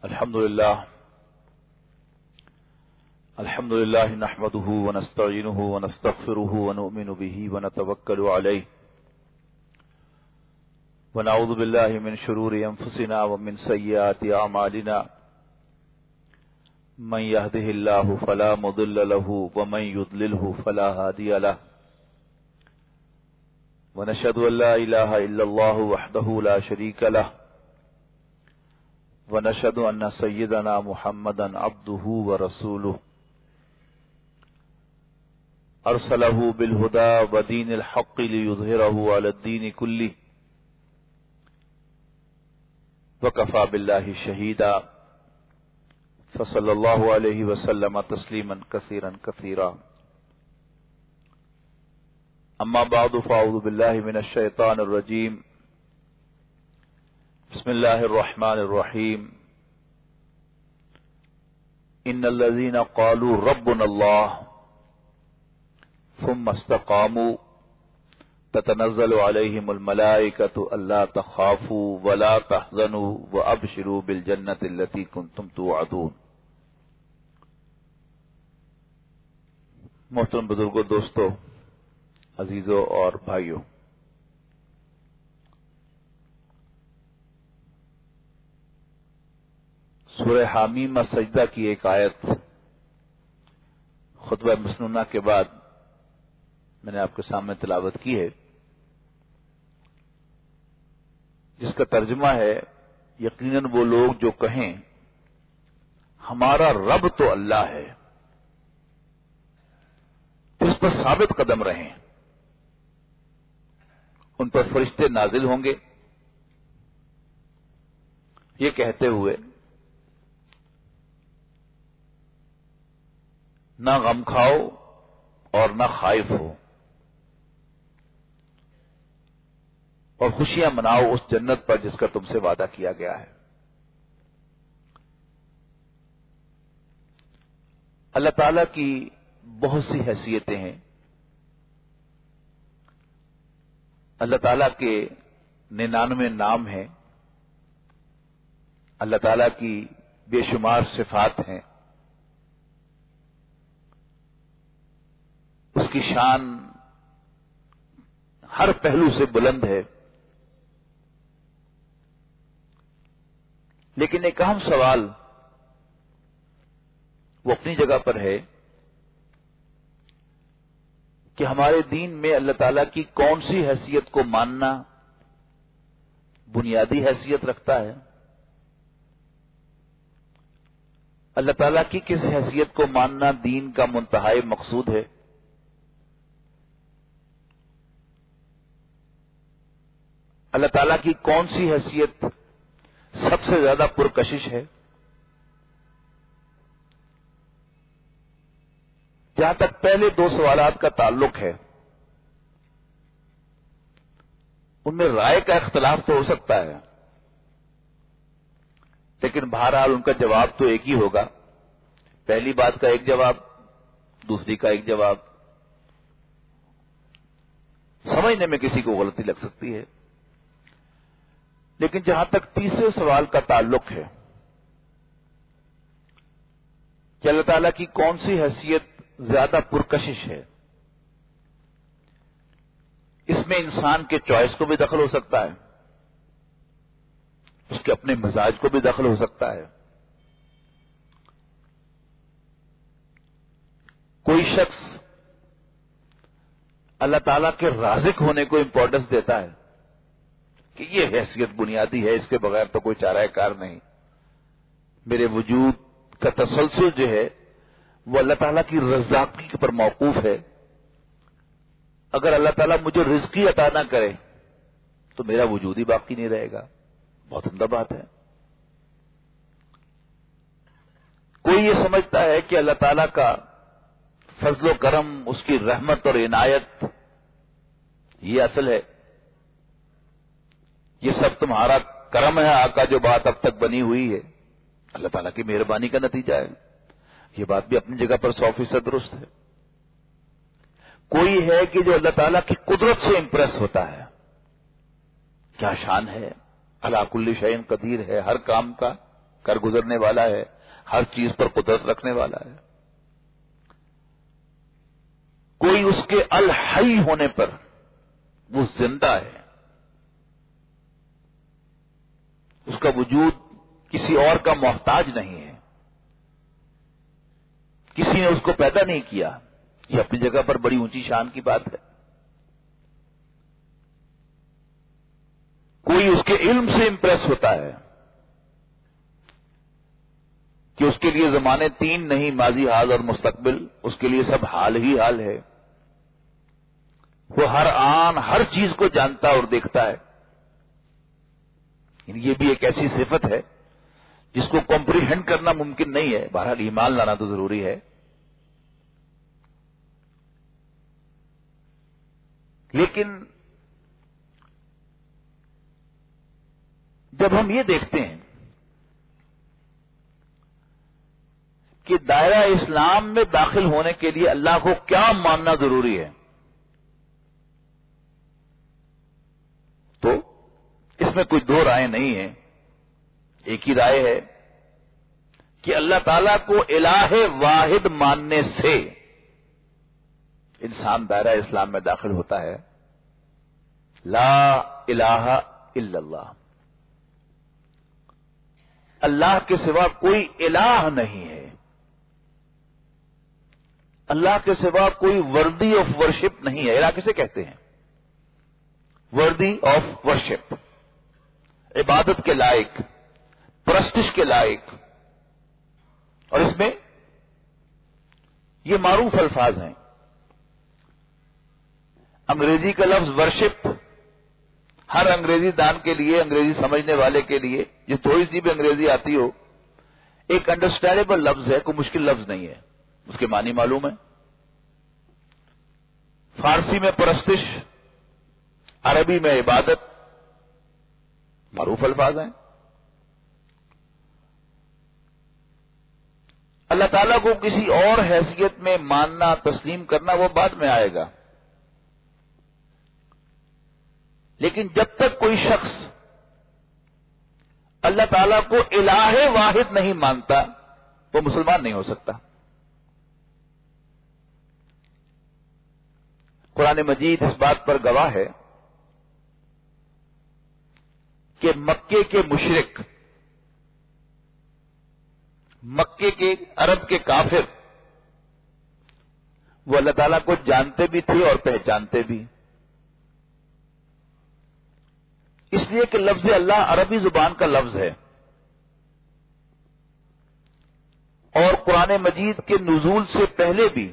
الحمد لله نحمده ونستعينه ونستغفره ونؤمن به ونتوكل عليه ونعوذ بالله من شرور أنفسنا ومن سيئات أعمالنا من يهده الله فلا مضل له ومن يضلله فلا هادي له ونشهد أن لا إله إلا الله وحده لا شريك له ونشهد أن سيدنا محمدا عبده ورسوله أرسله بالهدى ودين الحق ليظهره على الدين كله وكفى بالله شهيدا فصلى الله عليه وسلم تسليما كثيرا كثيرا أما بعد فأعوذ بالله من الشيطان الرجيم بسم الله الرحمن الرحيم إن الذين قالوا ربنا الله ثم استقاموا تتنزل عليهم الملائكة ألا تخافوا ولا تحزنوا وأبشروا بالجنة التي كنتم توعدون. محترم بزرگوں، دوستو، عزیزوں اور بھائیوں، سورہ حامیم السجدہ کی ایک آیت خطبہ مسنونہ کے بعد میں نے آپ کے سامنے تلاوت کی ہے، جس کا ترجمہ ہے یقیناً وہ لوگ جو کہیں ہمارا رب تو اللہ ہے، اس پر ثابت قدم رہیں، ان پر فرشتے نازل ہوں گے، یہ کہتے ہوئے نہ غم کھاؤ اور نہ خائف ہو، اور خوشیاں مناؤ اس جنت پر جس کا تم سے وعدہ کیا گیا ہے۔ اللہ تعالیٰ کی بہت سی حیثیتیں ہیں، اللہ تعالیٰ کے 99 نام ہیں، اللہ تعالیٰ کی بے شمار صفات ہیں، اس کی شان ہر پہلو سے بلند ہے، لیکن ایک اہم سوال وہ اپنی جگہ پر ہے کہ ہمارے دین میں اللہ تعالیٰ کی کون سی حیثیت کو ماننا بنیادی حیثیت رکھتا ہے، اللہ تعالیٰ کی کس حیثیت کو ماننا دین کا منتہائی مقصود ہے، اللہ تعالیٰ کی کون سی حیثیت سب سے زیادہ پرکشش ہے۔ جہاں تک پہلے دو سوالات کا تعلق ہے، ان میں رائے کا اختلاف تو ہو سکتا ہے، لیکن بہرحال ان کا جواب تو ایک ہی ہوگا۔ پہلی بات کا ایک جواب، دوسری کا ایک جواب، سمجھنے میں کسی کو غلطی لگ سکتی ہے، لیکن جہاں تک تیسرے سوال کا تعلق ہے کہ اللہ تعالیٰ کی کون سی حیثیت زیادہ پرکشش ہے، اس میں انسان کے چوائس کو بھی دخل ہو سکتا ہے، اس کے اپنے مزاج کو بھی دخل ہو سکتا ہے۔ کوئی شخص اللہ تعالیٰ کے رازق ہونے کو امپورٹنس دیتا ہے کہ یہ حیثیت بنیادی ہے، اس کے بغیر تو کوئی چارہ کار نہیں، میرے وجود کا تسلسل جو ہے وہ اللہ تعالیٰ کی رزاقی پر موقوف ہے، اگر اللہ تعالیٰ مجھے رزق ہی عطا نہ کرے تو میرا وجود ہی باقی نہیں رہے گا۔ بہت عمدہ بات ہے۔ کوئی یہ سمجھتا ہے کہ اللہ تعالیٰ کا فضل و کرم، اس کی رحمت اور عنایت یہ اصل ہے، یہ سب تمہارا کرم ہے آقا، جو بات اب تک بنی ہوئی ہے اللہ تعالیٰ کی مہربانی کا نتیجہ ہے۔ یہ بات بھی اپنی جگہ پر 100% درست ہے۔ کوئی ہے کہ جو اللہ تعالیٰ کی قدرت سے امپریس ہوتا ہے، کیا شان ہے، علی کل شیء قدیر ہے، ہر کام کا کر گزرنے والا ہے، ہر چیز پر قدرت رکھنے والا ہے. کوئی اس کے الحی ہونے پر وہ زندہ ہے، اس کا وجود کسی اور کا محتاج نہیں ہے، کسی نے اس کو پیدا نہیں کیا. یہ اپنی جگہ پر بڑی اونچی شان کی بات ہے. کوئی اس کے علم سے امپریس ہوتا ہے کہ اس کے لیے زمانے تین نہیں، ماضی، حال اور مستقبل، اس کے لیے سب حال ہی حال ہے. وہ ہر آن ہر چیز کو جانتا اور دیکھتا ہے. یہ بھی ایک ایسی صفت ہے جس کو کمپریہنڈ کرنا ممکن نہیں ہے. بہرحال ایمان لانا تو ضروری ہے. لیکن جب ہم یہ دیکھتے ہیں کہ دائرہ اسلام میں داخل ہونے کے لیے اللہ کو کیا ماننا ضروری ہے، تو اس میں کوئی دو رائے نہیں ہے. ایک ہی رائے ہے کہ اللہ تعالیٰ کو الہ واحد ماننے سے انسان دائرہ اسلام میں داخل ہوتا ہے. لا الہ الا اللہ، اللہ کے سوا کوئی الہ نہیں ہے، اللہ کے سوا کوئی وردی آف ورشپ نہیں ہے. الہ کسے کہتے ہیں؟ وردی آف ورشپ، عبادت کے لائق، پرستش کے لائق. اور اس میں یہ معروف الفاظ ہیں. انگریزی کا لفظ ورشپ ہر انگریزی دان کے لیے، انگریزی سمجھنے والے کے لیے، جو تھوڑی سی بھی انگریزی آتی ہو، ایک انڈرسٹینڈیبل لفظ ہے، کوئی مشکل لفظ نہیں ہے. اس کے معنی معلوم ہے. فارسی میں پرستش، عربی میں عبادت، معروف الفاظ ہیں. اللہ تعالیٰ کو کسی اور حیثیت میں ماننا، تسلیم کرنا، وہ بعد میں آئے گا. لیکن جب تک کوئی شخص اللہ تعالیٰ کو الہ واحد نہیں مانتا وہ مسلمان نہیں ہو سکتا. قرآن مجید اس بات پر گواہ ہے کہ مکے کے مشرک، مکے کے عرب کے کافر، وہ اللہ تعالیٰ کو جانتے بھی تھے اور پہچانتے بھی. اس لیے کہ لفظ اللہ عربی زبان کا لفظ ہے، اور قرآن مجید کے نزول سے پہلے بھی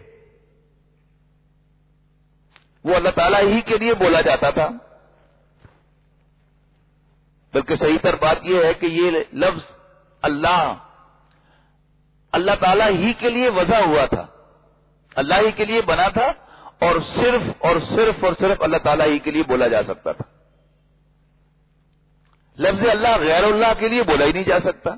وہ اللہ تعالیٰ ہی کے لیے بولا جاتا تھا. بلکہ صحیح تر بات یہ ہے کہ یہ لفظ اللہ تعالیٰ ہی کے لیے وضع ہوا تھا، اللہ ہی کے لیے بنا تھا، اور صرف اللہ تعالیٰ ہی کے لیے بولا جا سکتا تھا. لفظ اللہ غیر اللہ کے لیے بولا ہی نہیں جا سکتا.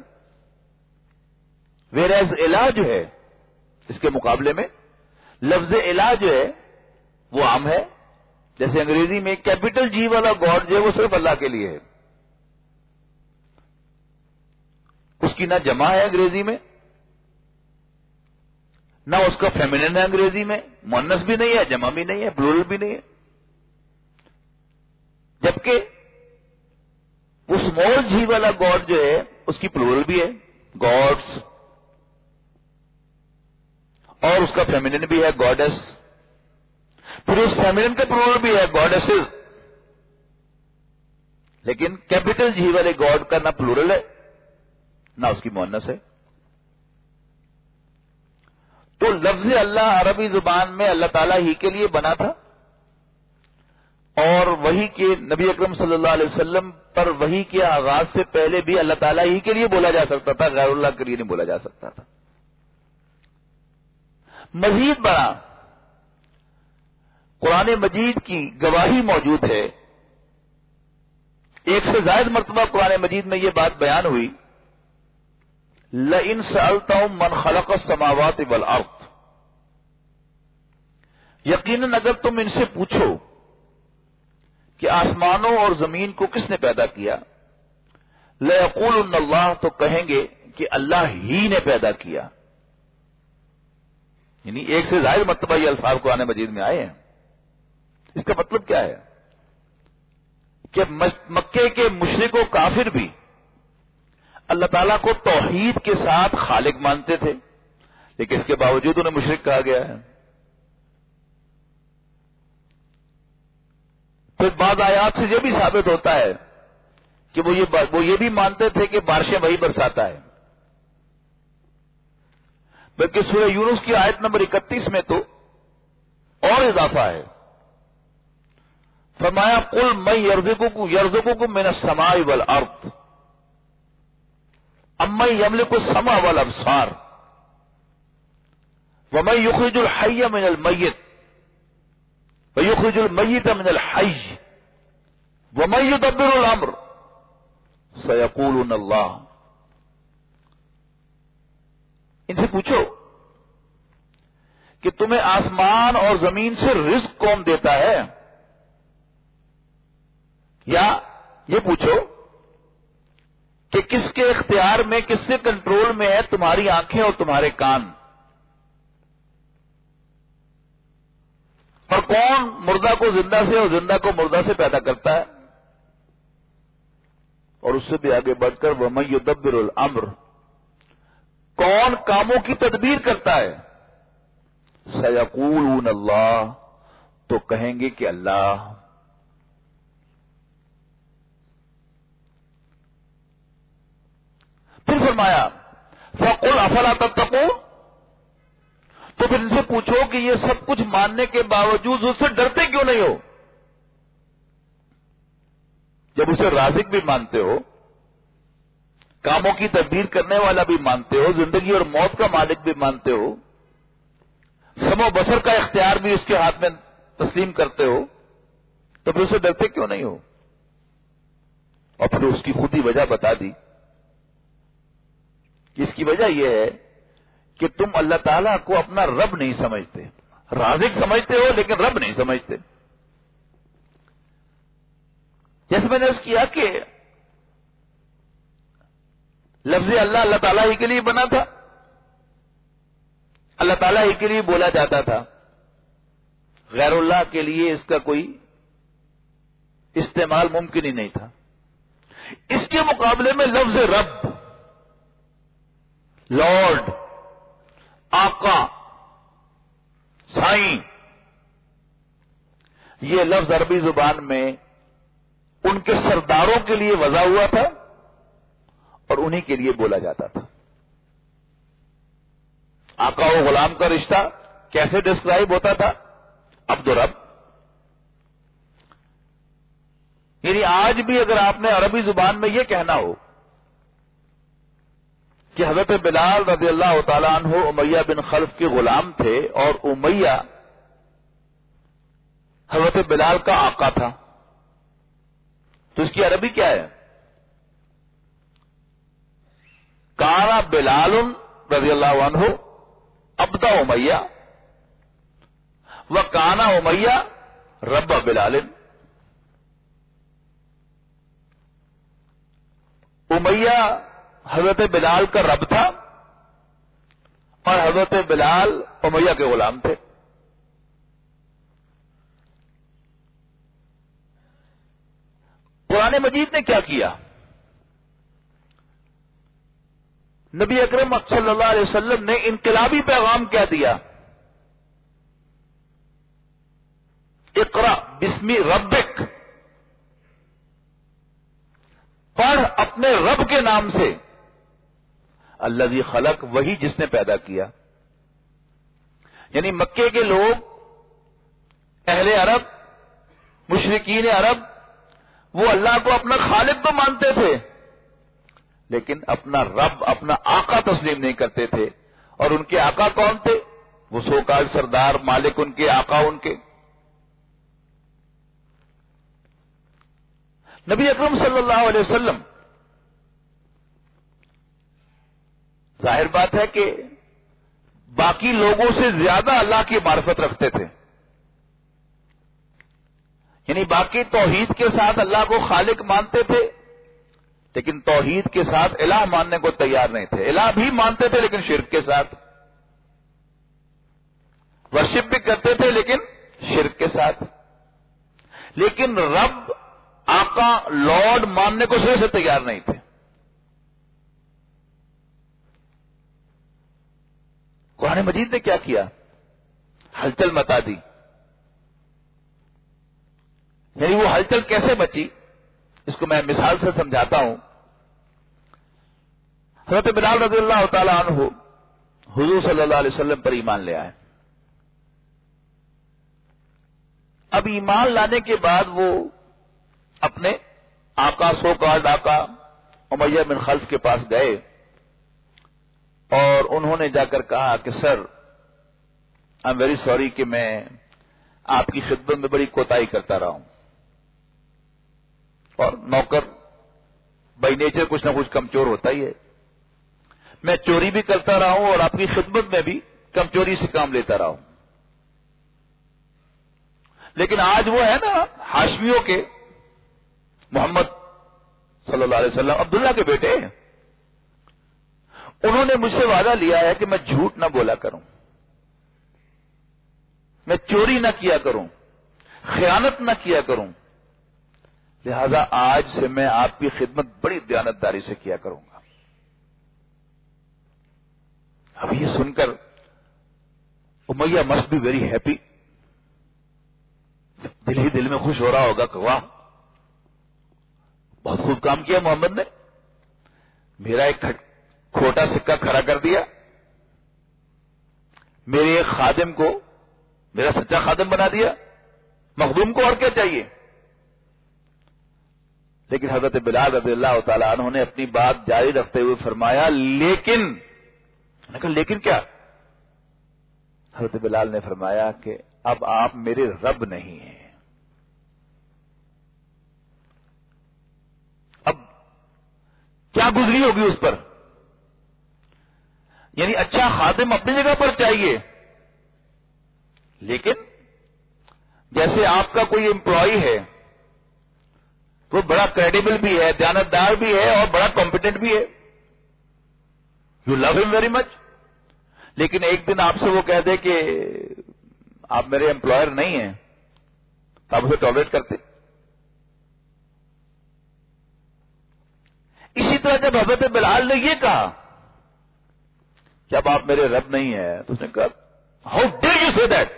ویرائز الہ جو ہے اس کے مقابلے میں لفظ الہ جو ہے وہ عام ہے. جیسے انگریزی میں کیپٹل جی والا گاڈ جو ہے وہ صرف اللہ کے لیے ہے. اس کی نہ جمع ہے انگریزی میں، نہ اس کا فیمینن ہے انگریزی میں، مؤنث بھی نہیں ہے، جمع بھی نہیں ہے، پلورل بھی نہیں ہے. جبکہ وہ اسمال جی والا گاڈ جو ہے اس کی پلورل بھی ہے، گاڈس، اور اس کا فیمینن بھی ہے، گاڈس. پھر اس فیمینن کا پلورل بھی ہے، گاڈسز. لیکن کیپٹل جی والے گاڈ کا نہ پلورل ہے نہ اس کی مؤنث ہے. تو لفظ اللہ عربی زبان میں اللہ تعالیٰ ہی کے لیے بنا تھا، اور وحی کے نبی اکرم صلی اللہ علیہ وسلم پر وحی کے آغاز سے پہلے بھی اللہ تعالیٰ ہی کے لیے بولا جا سکتا تھا، غیر اللہ کے لیے نہیں بولا جا سکتا تھا. مزید بڑا قرآن مجید کی گواہی موجود ہے. ایک سے زائد مرتبہ قرآن مجید میں یہ بات بیان ہوئی، لَإِن سَأَلْتَهُم مَّنْ خَلَقَ السَّمَاوَاتِ وَالْأَرْضِ، یقیناً اگر تم ان سے پوچھو کہ آسمانوں اور زمین کو کس نے پیدا کیا، لَيَقُولُنَّ اللَّهُ، تو کہیں گے کہ اللہ ہی نے پیدا کیا، یعنی ایک سے زائد مرتبہ یہ الفاظ قرآن مجید میں آئے ہیں. اس کا مطلب کیا ہے کہ مکے کے مشرک و کافر بھی اللہ تعالیٰ کو توحید کے ساتھ خالق مانتے تھے، لیکن اس کے باوجود انہیں مشرک کہا گیا ہے. پھر بعض آیات سے یہ بھی ثابت ہوتا ہے کہ وہ یہ بھی مانتے تھے کہ بارشیں وہی برساتا ہے. بلکہ سورہ یونس کی آیت نمبر 31 میں تو اور اضافہ ہے. فرمایا قل من یرزقکم من السماء والارض امن یملک السمع والابصار ومن یخرج الحی من المیت ویخرج المیت من الحی ومن یدبر الامر سیقولون اللہ. ان سے پوچھو کہ تمہیں آسمان اور زمین سے رزق کون دیتا ہے، یا یہ پوچھو کہ کس کے اختیار میں، کس کے کنٹرول میں ہے تمہاری آنکھیں اور تمہارے کان، اور کون مردہ کو زندہ سے اور زندہ کو مردہ سے پیدا کرتا ہے. اور اس سے بھی آگے بڑھ کر وَمَن يُدَبِّرُ الْأَمْرَ، کون کاموں کی تدبیر کرتا ہے. سَيَقُولُونَ اللہ، تو کہیں گے کہ اللہ. پھر فرمایا فَقُلْ أَفَلَا تَتَّقُونَ، تو پھر ان سے پوچھو کہ یہ سب کچھ ماننے کے باوجود اس سے ڈرتے کیوں نہیں ہو؟ جب اسے رازق بھی مانتے ہو، کاموں کی تدبیر کرنے والا بھی مانتے ہو، زندگی اور موت کا مالک بھی مانتے ہو، سمع و بصر کا اختیار بھی اس کے ہاتھ میں تسلیم کرتے ہو، تو پھر اسے ڈرتے کیوں نہیں ہو؟ اور پھر اس کی خود ہی وجہ بتا دی. اس کی وجہ یہ ہے کہ تم اللہ تعالیٰ کو اپنا رب نہیں سمجھتے. رازق سمجھتے ہو لیکن رب نہیں سمجھتے. جیسے میں نے اس کیا کہ لفظ اللہ تعالیٰ ہی کے لیے بنا تھا، اللہ تعالیٰ ہی کے لیے بولا جاتا تھا، غیر اللہ کے لیے اس کا کوئی استعمال ممکن ہی نہیں تھا. اس کے مقابلے میں لفظ رب، لارڈ، آقا، سائیں، یہ لفظ عربی زبان میں ان کے سرداروں کے لیے وضع ہوا تھا اور انہی کے لیے بولا جاتا تھا. آقا و غلام کا رشتہ کیسے ڈسکرائب ہوتا تھا؟ عبد و رب. یعنی آج بھی اگر آپ نے عربی زبان میں یہ کہنا ہو کہ حضرت بلال رضی اللہ تعالیٰ عنہ امیہ بن خلف کے غلام تھے اور امیہ حضرت بلال کا آقا تھا، تو اس کی عربی کیا ہے؟ کانا بلال رضی اللہ عنہ عبد امیہ و کانا امیہ رب بلال. امیہ حضرت بلال کا رب تھا اور حضرت بلال امیہ کے غلام تھے. قرآن مجید نے کیا کیا؟ نبی اکرم صلی اللہ علیہ وسلم نے انقلابی پیغام کیا دیا؟ اقرا بسم ربک، پڑھ اپنے رب کے نام سے. الذی خلق، وہی جس نے پیدا کیا. یعنی مکے کے لوگ، اہل عرب، مشرکین عرب، وہ اللہ کو اپنا خالق تو مانتے تھے لیکن اپنا رب، اپنا آقا تسلیم نہیں کرتے تھے. اور ان کے آقا کون تھے؟ وہ سوکال سردار، مالک ان کے، آقا ان کے. نبی اکرم صلی اللہ علیہ وسلم ظاہر بات ہے کہ باقی لوگوں سے زیادہ اللہ کی معرفت رکھتے تھے. یعنی باقی توحید کے ساتھ اللہ کو خالق مانتے تھے لیکن توحید کے ساتھ الہ ماننے کو تیار نہیں تھے. الہ بھی مانتے تھے لیکن شرک کے ساتھ. ورشپ بھی کرتے تھے لیکن شرک کے ساتھ. لیکن رب، آقا، لارڈ ماننے کو سرے سے تیار نہیں تھے. قرآن مجید نے کیا کیا؟ ہلچل مچا دی. یعنی وہ ہلچل کیسے مچی، اس کو میں مثال سے سمجھاتا ہوں. حضرت بلال رضی اللہ تعالی عنہ حضور صلی اللہ علیہ وسلم پر ایمان لے آئے. اب ایمان لانے کے بعد وہ اپنے آقا، سو کالڈ آقا امیہ بن خلف کے پاس گئے اور انہوں نے جا کر کہا کہ sir, I am very sorry کہ میں آپ کی خدمت میں بڑی کوتاہی کرتا رہا ہوں، اور نوکر بائی نیچر کچھ نہ کچھ کمزور ہوتا ہی ہے. میں چوری بھی کرتا رہا ہوں اور آپ کی خدمت میں بھی کمزوری سے کام لیتا رہا ہوں. لیکن آج وہ ہے نا ہاشمیوں کے محمد صلی اللہ علیہ وسلم، عبداللہ کے بیٹے، انہوں نے مجھ سے وعدہ لیا ہے کہ میں جھوٹ نہ بولا کروں، میں چوری نہ کیا کروں، خیانت نہ کیا کروں، لہذا آج سے میں آپ کی خدمت بڑی دیانتداری سے کیا کروں گا. اب یہ سن کر امیہ مسٹ بی ویری ہیپی، دل ہی دل میں خوش ہو رہا ہوگا کہ واہ، بہت خوب کام کیا محمد نے، میرا ایک کھوٹا سکہ کھڑا کر دیا، میرے ایک خادم کو میرا سچا خادم بنا دیا، مخدوم کو اور کیا چاہیے. لیکن حضرت بلال رضی اللہ تعالی عنہ نے اپنی بات جاری رکھتے ہوئے فرمایا لیکن، میں نے کہا لیکن کیا؟ حضرت بلال نے فرمایا کہ اب آپ میرے رب نہیں ہیں. اب کیا گزری ہوگی اس پر؟ یعنی اچھا خادم اپنی جگہ پر چاہیے، لیکن جیسے آپ کا کوئی امپلائی ہے، وہ بڑا کریڈیبل بھی ہے، دیانتدار بھی ہے اور بڑا کمپیٹنٹ بھی ہے، یو لو ہم ویری مچ، لیکن ایک دن آپ سے وہ کہہ دے کہ آپ میرے امپلائر نہیں ہیں، تو آپ اسے ٹالریٹ کرتے. اسی طرح جب حضرت بلال نے یہ کہا کہ اب آپ میرے رب نہیں ہیں، تو اس نے کہا how dare you say that,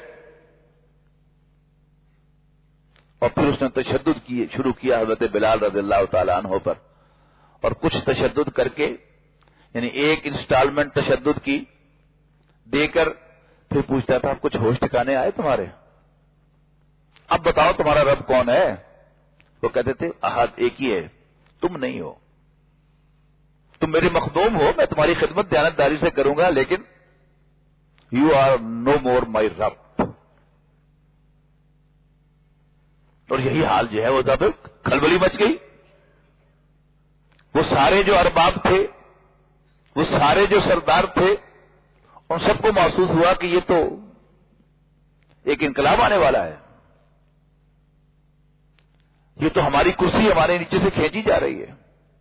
اور پھر اس نے تشدد شروع کیا حضرت بلال رضی اللہ تعالی عنہ پر، اور کچھ تشدد کر کے، یعنی ایک انسٹالمنٹ تشدد کی دے کر پھر پوچھتا تھا کچھ ہوش ٹھکانے آئے تمہارے؟ اب بتاؤ تمہارا رب کون ہے؟ وہ کہتے تھے احد، ایک ہی ہے، تم نہیں ہو، تم میرے مخدوم ہو، میں تمہاری خدمت دیانتداری سے کروں گا، لیکن یو آر نو مور مائی رب. اور یہی حال جو ہے وہ جب کھلبلی مچ گئی. وہ سارے جو ارباب تھے، وہ سارے جو سردار تھے، ان سب کو محسوس ہوا کہ یہ تو ایک انقلاب آنے والا ہے، یہ تو ہماری کرسی ہمارے نیچے سے کھینچی جا رہی ہے.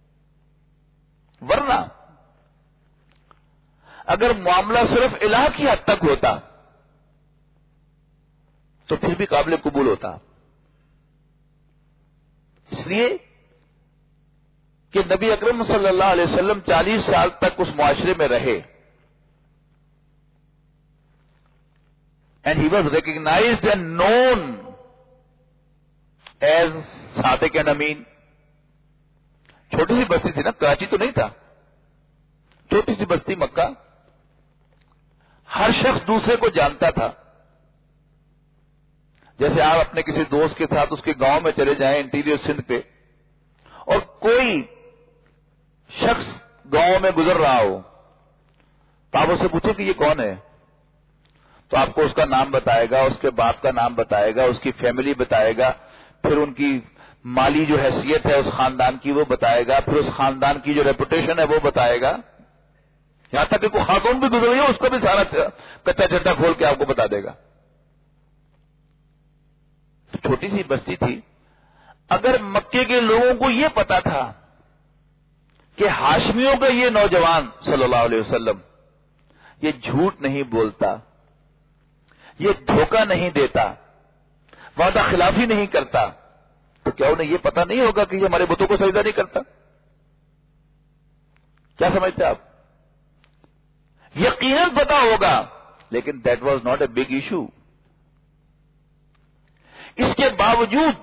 ورنہ اگر معاملہ صرف الہ کی حد تک ہوتا تو پھر بھی قابل قبول ہوتا. اس لیے کہ نبی اکرم صلی اللہ علیہ وسلم 40 سال تک اس معاشرے میں رہے، and he was recognized and known as صادق اینڈ امین. چھوٹی سی بستی تھی نا، کراچی تو نہیں تھا، چھوٹی سی بستی مکہ، ہر شخص دوسرے کو جانتا تھا. جیسے آپ اپنے کسی دوست کے ساتھ اس کے گاؤں میں چلے جائیں انٹیریئر سندھ پہ، اور کوئی شخص گاؤں میں گزر رہا ہو تو آپ اس سے پوچھیں کہ یہ کون ہے، تو آپ کو اس کا نام بتائے گا، اس کے باپ کا نام بتائے گا، اس کی فیملی بتائے گا، پھر ان کی مالی جو حیثیت ہے اس خاندان کی وہ بتائے گا، پھر اس خاندان کی جو ریپوٹیشن ہے وہ بتائے گا، یہاں تک کہ کوئی خاتون بھی گزر رہی ہے اس کا بھی سارا کچا چٹا کھول کے آپ کو بتا دے گا. چھوٹی سی بستی تھی. اگر مکے کے لوگوں کو یہ پتا تھا کہ ہاشمیوں کا یہ نوجوان صلی اللہ علیہ وسلم یہ جھوٹ نہیں بولتا، یہ دھوکہ نہیں دیتا، وعدہ خلافی نہیں کرتا، تو کیا انہیں یہ پتہ نہیں ہوگا کہ یہ ہمارے بتوں کو سجدہ نہیں کرتا؟ کیا سمجھتے آپ؟ یقیناً پتا ہوگا، لیکن that was not a big issue. اس کے باوجود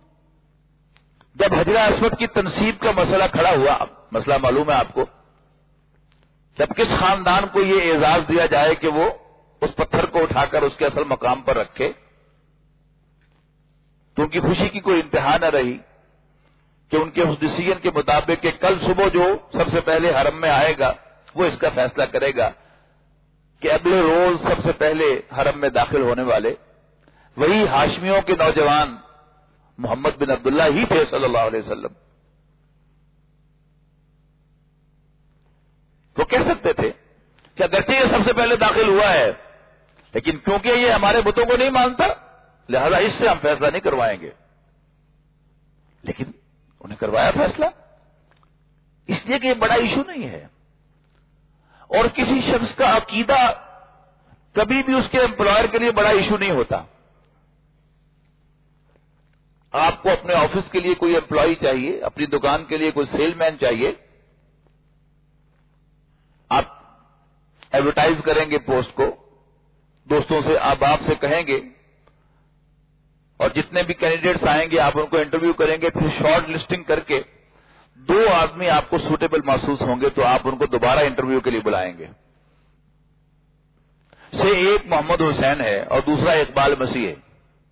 جب حجر اسود کی تنصیب کا مسئلہ کھڑا ہوا، مسئلہ معلوم ہے آپ کو، جب کس خاندان کو یہ اعزاز دیا جائے کہ وہ اس پتھر کو اٹھا کر اس کے اصل مقام پر رکھے، تو ان کی خوشی کی کوئی انتہا نہ رہی کہ ان کے اس ڈیسیژن کے مطابق کہ کل صبح جو سب سے پہلے حرم میں آئے گا وہ اس کا فیصلہ کرے گا کہ اگلے روز سب سے پہلے حرم میں داخل ہونے والے وہی ہاشمیوں کے نوجوان محمد بن عبداللہ ہی تھے صلی اللہ علیہ وسلم. وہ کہہ سکتے تھے کہ اگرچہ یہ سب سے پہلے داخل ہوا ہے، لیکن کیونکہ یہ ہمارے بتوں کو نہیں مانتا لہذا اس سے ہم فیصلہ نہیں کروائیں گے. لیکن انہیں کروایا فیصلہ، اس لیے کہ یہ بڑا ایشو نہیں ہے. اور کسی شخص کا عقیدہ کبھی بھی اس کے امپلائر کے لیے بڑا ایشو نہیں ہوتا. آپ کو اپنے آفس کے لیے کوئی امپلائی چاہیے، اپنی دکان کے لیے کوئی سیل مین چاہیے، آپ ایڈورٹائز کریں گے پوسٹ کو، دوستوں سے آپ سے کہیں گے، اور جتنے بھی کینڈیڈیٹس آئیں گے آپ ان کو انٹرویو کریں گے، پھر شارٹ لسٹنگ کر کے 2 آدمی آپ کو سوٹیبل محسوس ہوں گے تو آپ ان کو دوبارہ انٹرویو کے لیے بلائیں گے. سے ایک محمد حسین ہے اور دوسرا اقبال مسیح ہے.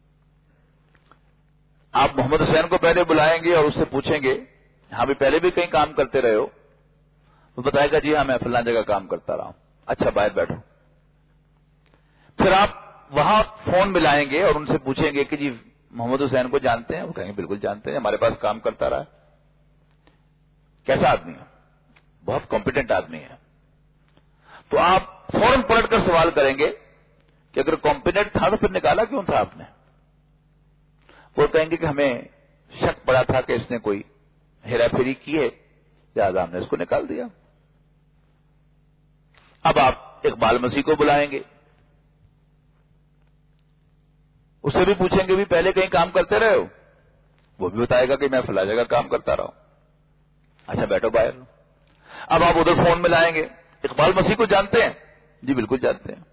آپ محمد حسین کو پہلے بلائیں گے اور اس سے پوچھیں گے ہاں بھی پہلے بھی کہیں کام کرتے رہے ہو؟ وہ بتائے گا جی ہاں میں فلاں جگہ کام کرتا رہا ہوں. اچھا باہر بیٹھو. پھر آپ وہاں فون ملائیں گے اور ان سے پوچھیں گے کہ جی محمد حسین کو جانتے ہیں؟ وہ کہیں گے بالکل جانتے ہیں، ہمارے پاس کام کرتا رہا ہے. کیسا آدمی ہے؟ بہت کمپیٹنٹ آدمی ہے. تو آپ فوراً پلٹ کر سوال کریں گے کہ اگر کمپیٹنٹ تھا تو پھر نکالا کیوں تھا آپ نے؟ وہ کہیں گے کہ ہمیں شک پڑا تھا کہ اس نے کوئی ہیرا پھیری کی ہے لہٰذا ہم نے اس کو نکال دیا. اب آپ اقبال مسیح کو بلائیں گے، اسے بھی پوچھیں گے بھی پہلے کہیں کام کرتے رہے ہو؟ وہ بھی بتائے گا کہ میں فلاں جگہ کام کرتا رہا ہوں. اچھا بیٹھو باہر. اب آپ ادھر فون میں لائیں گے، اقبال مسیح کو جانتے ہیں؟ جی بالکل جانتے ہیں،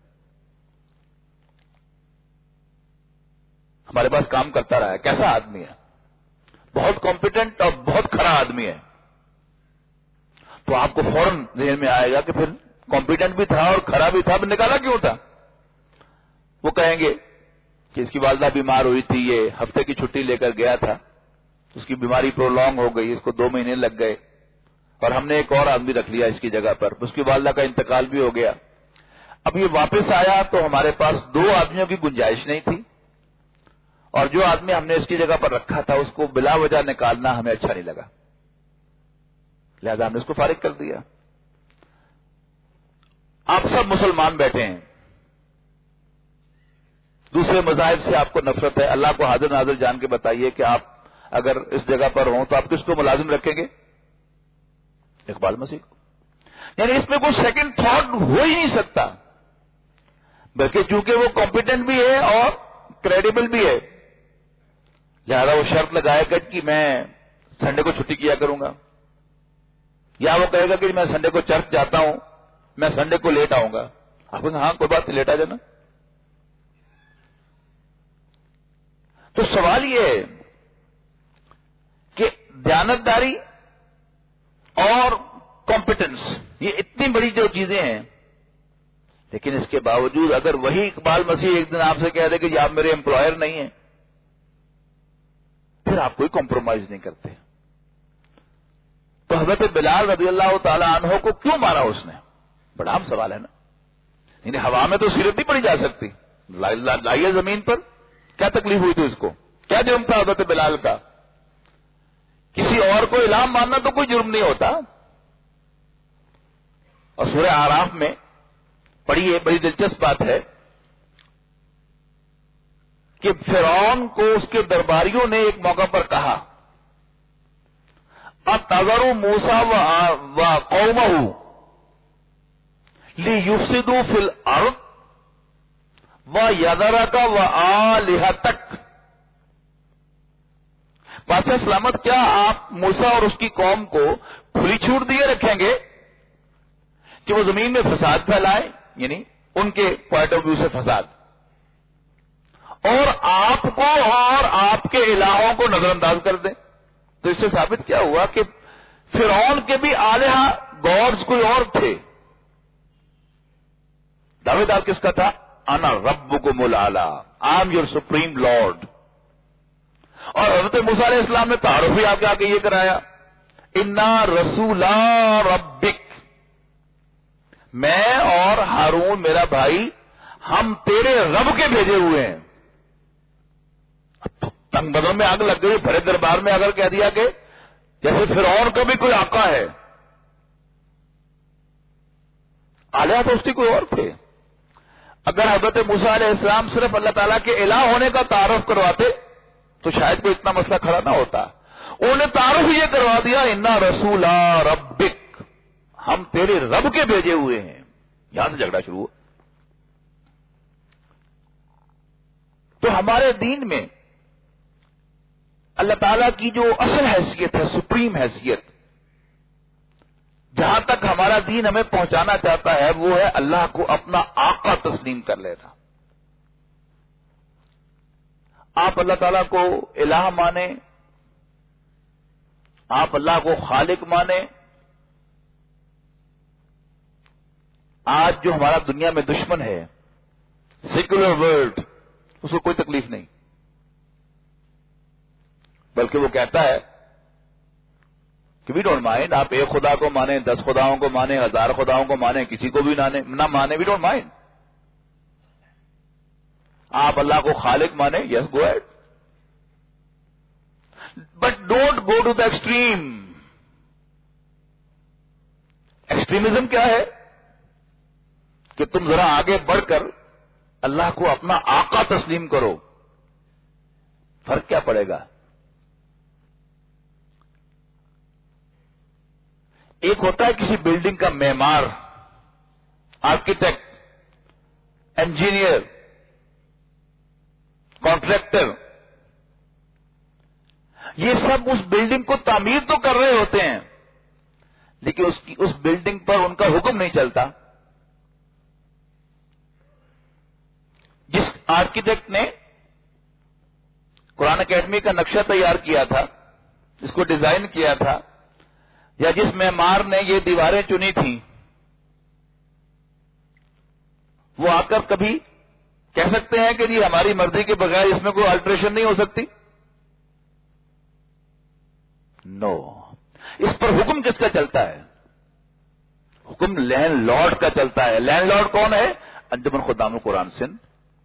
ہمارے پاس کام کرتا رہا ہے. کیسا آدمی ہے؟ بہت کمپیٹنٹ اور بہت کھرا آدمی ہے. تو آپ کو فوراً ذہن میں آئے گا کہ پھر کمپیٹنٹ بھی تھا اور کھرا بھی تھا، نکالا کیوں تھا؟ وہ کہیں گے کہ اس کی والدہ بیمار ہوئی تھی، یہ ہفتے کی چھٹی لے کر گیا تھا، اس کی بیماری پرولونگ ہو گئی، اس کو 2 مہینے لگ گئے اور ہم نے ایک اور آدمی رکھ لیا اس کی جگہ پر، اس کی والدہ کا انتقال بھی ہو گیا. اب یہ واپس آیا تو ہمارے پاس 2 آدمیوں کی گنجائش نہیں تھی، اور جو آدمی ہم نے اس کی جگہ پر رکھا تھا اس کو بلا وجہ نکالنا ہمیں اچھا نہیں لگا، لہذا ہم نے اس کو فارغ کر دیا. آپ سب مسلمان بیٹھے ہیں، دوسرے مذاہب سے آپ کو نفرت ہے، اللہ کو حاضر ناظر جان کے بتائیے کہ آپ اگر اس جگہ پر ہوں تو آپ کس کو ملازم رکھیں گے؟ اقبال مسیح کو. یعنی اس میں کوئی سیکنڈ تھاٹ ہو ہی نہیں سکتا، بلکہ چونکہ وہ کمپیٹنٹ بھی ہے اور کریڈیبل بھی ہے لہذا وہ شرط لگائے گا کہ میں سنڈے کو چھٹی کیا کروں گا، یا وہ کہے گا کہ میں سنڈے کو چرچ جاتا ہوں، میں سنڈے کو لیٹ آؤں گا. آپ کہیں ہاں کوئی بات نہیں، لیٹ آ جانا. تو سوال یہ ہے کہ دیانتداری اور کمپیٹنس یہ اتنی بڑی جو چیزیں ہیں، لیکن اس کے باوجود اگر وہی اقبال مسیح ایک دن آپ سے کہہ دے کہ یہ آپ میرے امپلائر نہیں ہیں، پھر آپ کوئی کمپرومائز نہیں کرتے. تو حضرت بلال رضی اللہ تعالی عنہ کو کیوں مارا اس نے؟ بڑا اہم سوال ہے نا. یعنی ہوا میں تو سیرت نہیں پڑی جا سکتی، لائیے زمین پر. کیا تکلیف ہوئی تھی اس کو؟ کیا جرم تھا حضرت بلال کا؟ کسی اور کو الہام ماننا تو کوئی جرم نہیں ہوتا. اور سورہ اعراف میں پڑھیے، بڑی دلچسپ بات ہے کہ فرعون کو اس کے درباریوں نے ایک موقع پر کہا اتذر موسیٰ و قومہ لیفسدوا فی الارض ویذرک وآلہتک. بادشاہ سلامت، کیا آپ موسیٰ اور اس کی قوم کو کھلی چھوٹ دیے رکھیں گے کہ وہ زمین میں فساد پھیلائیں، یعنی ان کے پوائنٹ آف ویو سے فساد، اور آپ کو اور آپ کے الہوں کو نظر انداز کر دیں؟ تو اس سے ثابت کیا ہوا کہ فرعون کے بھی آلہہ گاڈز کوئی اور تھے. دعوے دار کس کا تھا؟ انا ربکم الاعلی، I am your supreme lord. اور حضرت موسیٰ علیہ السلام نے تعارف ہی آ کے یہ کرایا، انا رسولا ربک، میں اور ہارون میرا بھائی ہم تیرے رب کے بھیجے ہوئے ہیں. تنگ بدن میں آگ لگ گئی، بڑے دربار میں اگر کہہ دیا کہ جیسے فرعون کا بھی کوئی آقا ہے. آلیہ تو اس کی کوئی اور تھے. اگر حضرت موسیٰ علیہ السلام صرف اللہ تعالیٰ کے الہ ہونے کا تعارف کرواتے تو شاید کوئی اتنا مسئلہ کھڑا نہ ہوتا. انہوں نے تعارف یہ کروا دیا، انا رسولا ربک، ہم تیرے رب کے بھیجے ہوئے ہیں. یہاں سے جھگڑا شروع ہوا. تو ہمارے دین میں اللہ تعالیٰ کی جو اصل حیثیت ہے، سپریم حیثیت، جہاں تک ہمارا دین ہمیں پہنچانا چاہتا ہے وہ ہے اللہ کو اپنا آقا تسلیم کر لینا. آپ اللہ تعالیٰ کو الہ مانیں، آپ اللہ کو خالق مانیں. آج جو ہمارا دنیا میں دشمن ہے، سیکولر ورلڈ، اس کو کوئی تکلیف نہیں، بلکہ وہ کہتا ہے کہ وی ڈونٹ مائنڈ، آپ ایک خدا کو مانیں، 10 خداؤں کو مانیں، 1000 خداؤں کو مانیں، کسی کو بھی نہ مانیں، وی ڈونٹ مائنڈ. آپ اللہ کو خالق مانیں، yes go at, but don't go to the extreme. Extremism کیا ہے کہ تم ذرا آگے بڑھ کر اللہ کو اپنا آقا تسلیم کرو. فرق کیا پڑے گا؟ ایک ہوتا ہے کسی بلڈنگ کا معمار، آرکیٹیکٹ، انجینئر، کانٹریکٹر، یہ سب اس بلڈنگ کو تعمیر تو کر رہے ہوتے ہیں لیکن اس بلڈنگ پر ان کا حکم نہیں چلتا. جس آرکیٹیکٹ نے قرآن اکیڈمی کا نقشہ تیار کیا تھا، جس کو ڈیزائن کیا تھا، یا جس معمار نے یہ دیواریں چنی تھیں، وہ آ کر کبھی کہہ سکتے ہیں کہ جی ہماری مرضی کے بغیر اس میں کوئی آلٹریشن نہیں ہو سکتی؟ نو. اس پر حکم کس کا چلتا ہے؟ حکم لینڈ لارڈ کا چلتا ہے. لینڈ لارڈ کون ہے؟ انجمن خدام القرآن سندھ.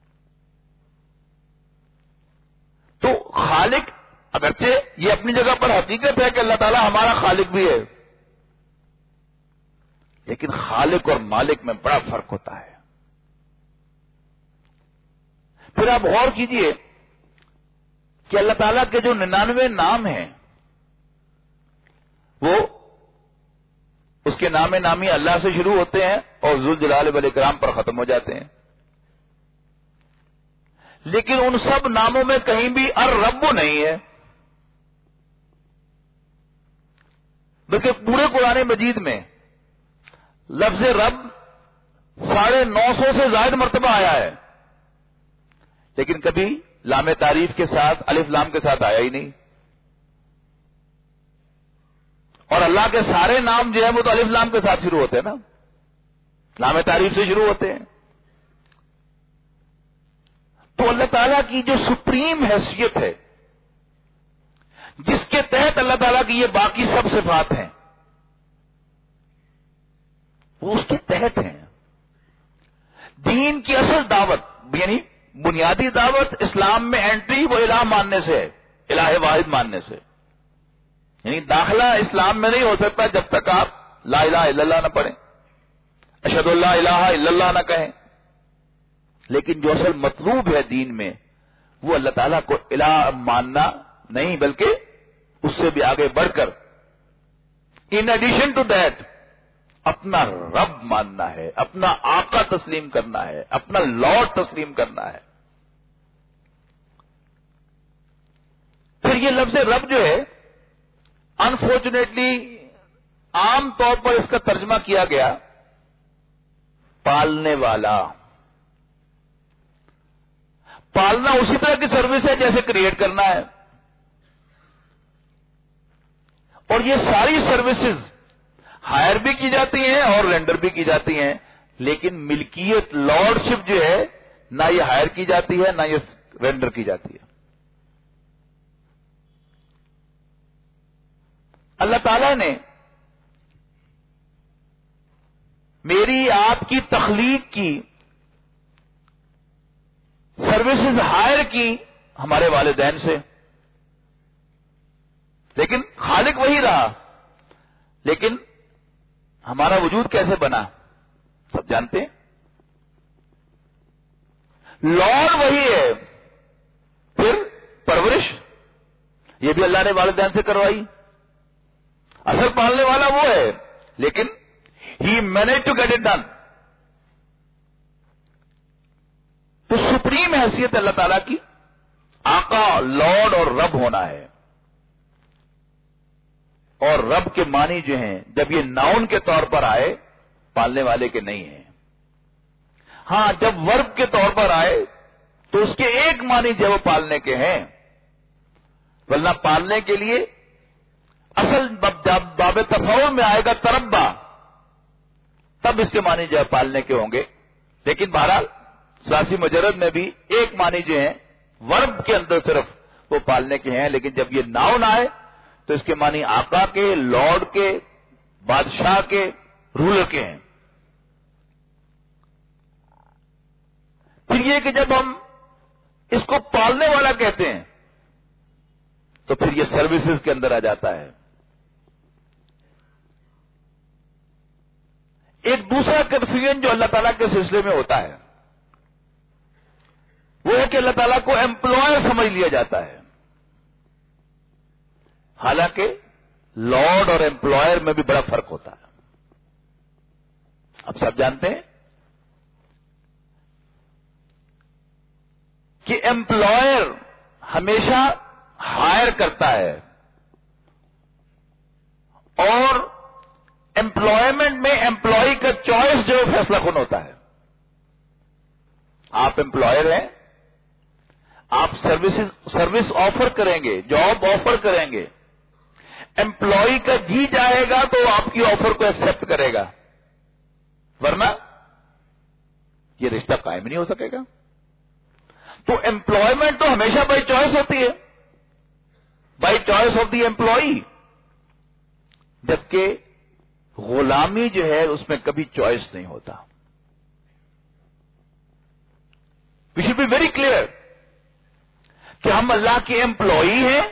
تو خالق، اگرچہ یہ اپنی جگہ پر حقیقت ہے کہ اللہ تعالیٰ ہمارا خالق بھی ہے، لیکن خالق اور مالک میں بڑا فرق ہوتا ہے. پھر آپ غور کیجئے کہ اللہ تعالیٰ کے جو 99 نام ہیں وہ اس کے نام نامی اللہ سے شروع ہوتے ہیں اور ذوالجلال والاکرام پر ختم ہو جاتے ہیں. لیکن ان سب ناموں میں کہیں بھی الرب نہیں ہے، بلکہ پورے قرآن مجید میں لفظ رب 950 سے زائد مرتبہ آیا ہے، لیکن کبھی لام تعریف کے ساتھ، الف لام کے ساتھ آیا ہی نہیں. اور اللہ کے سارے نام جو ہیں وہ تو الف لام کے ساتھ شروع ہوتے ہیں نا، لام تعریف سے شروع ہوتے ہیں. تو اللہ تعالیٰ کی جو سپریم حیثیت ہے، جس کے تحت اللہ تعالیٰ کی یہ باقی سب صفات ہیں، وہ اس کے تحت ہیں. دین کی اصل دعوت، یعنی بنیادی دعوت اسلام میں انٹری، وہ الہ ماننے سے ہے، الہ واحد ماننے سے. یعنی داخلہ اسلام میں نہیں ہو سکتا جب تک آپ لا الہ الا اللہ نہ پڑھیں، اشہد ان لا الہ الا اللہ نہ کہیں. لیکن جو اصل مطلوب ہے دین میں وہ اللہ تعالیٰ کو الہ ماننا نہیں، بلکہ اس سے بھی آگے بڑھ کر ان ایڈیشن ٹو دیٹ اپنا رب ماننا ہے، اپنا آقا تسلیم کرنا ہے، اپنا لارڈ تسلیم کرنا ہے. پھر یہ لفظ رب جو ہے انفارچونیٹلی عام طور پر اس کا ترجمہ کیا گیا پالنے والا. پالنا اسی طرح کی سروس ہے جیسے کریٹ کرنا ہے. اور یہ ساری سروسز ہائر بھی کی جاتی ہیں اور رینڈر بھی کی جاتی ہیں، لیکن ملکیت لارڈشپ جو ہے نہ یہ ہائر کی جاتی ہے نہ یہ رینڈر کی جاتی ہے. اللہ تعالیٰ نے میری آپ کی تخلیق کی سروسز ہائر کی ہمارے والدین سے، لیکن خالق وہی رہا. لیکن ہمارا وجود کیسے بنا سب جانتے ہیں. لارڈ وہی ہے، پھر پرورش یہ بھی اللہ نے والدین سے کروائی. اصل پالنے والا وہ ہے، لیکن he manage to get it done. تو سپریم حیثیت اللہ تعالیٰ کی آقا، لارڈ اور رب ہونا ہے. اور رب کے معنی جو ہیں جب یہ ناؤن کے طور پر آئے پالنے والے کے نہیں ہیں. ہاں جب ورب کے طور پر آئے تو اس کے ایک معنی جو وہ پالنے کے ہیں، ورنہ پالنے کے لیے اصل باب تفاعل میں آئے گا تربا، تب اس کے معنی جو ہے پالنے کے ہوں گے. لیکن بہرحال ثلاثی مجرد میں بھی ایک معنی جو ہیں ورب کے اندر صرف وہ پالنے کے ہیں. لیکن جب یہ ناؤن آئے تو اس کے معنی آقا کے، لارڈ کے، بادشاہ کے، رولر کے ہیں. پھر یہ کہ جب ہم اس کو پالنے والا کہتے ہیں تو پھر یہ سروسز کے اندر آ جاتا ہے. ایک دوسرا کنفیوژن جو اللہ تعالیٰ کے سلسلے میں ہوتا ہے وہ ہے کہ اللہ تعالیٰ کو ایمپلائر سمجھ لیا جاتا ہے. حالانکہ لارڈ اور ایمپلائر میں بھی بڑا فرق ہوتا ہے. اب سب جانتے ہیں کہ ایمپلائر ہمیشہ ہائر کرتا ہے اور ایمپلائمنٹ میں ایمپلائی کا چوائس جو فیصلہ کن ہوتا ہے. آپ ایمپلائر ہیں، آپ سروس آفر کریں گے، جاب آفر کریں گے. ایمپلائی کا جی جائے گا تو آپ کی آفر کو ایکسپٹ کرے گا، ورنہ یہ رشتہ قائم نہیں ہو سکے گا. تو ایمپلائمنٹ تو ہمیشہ بائی چوائس ہوتی ہے، by choice of the employee. جبکہ غلامی جو ہے اس میں کبھی چوائس نہیں ہوتا. We should be very clear کہ ہم اللہ کے ایمپلائی ہیں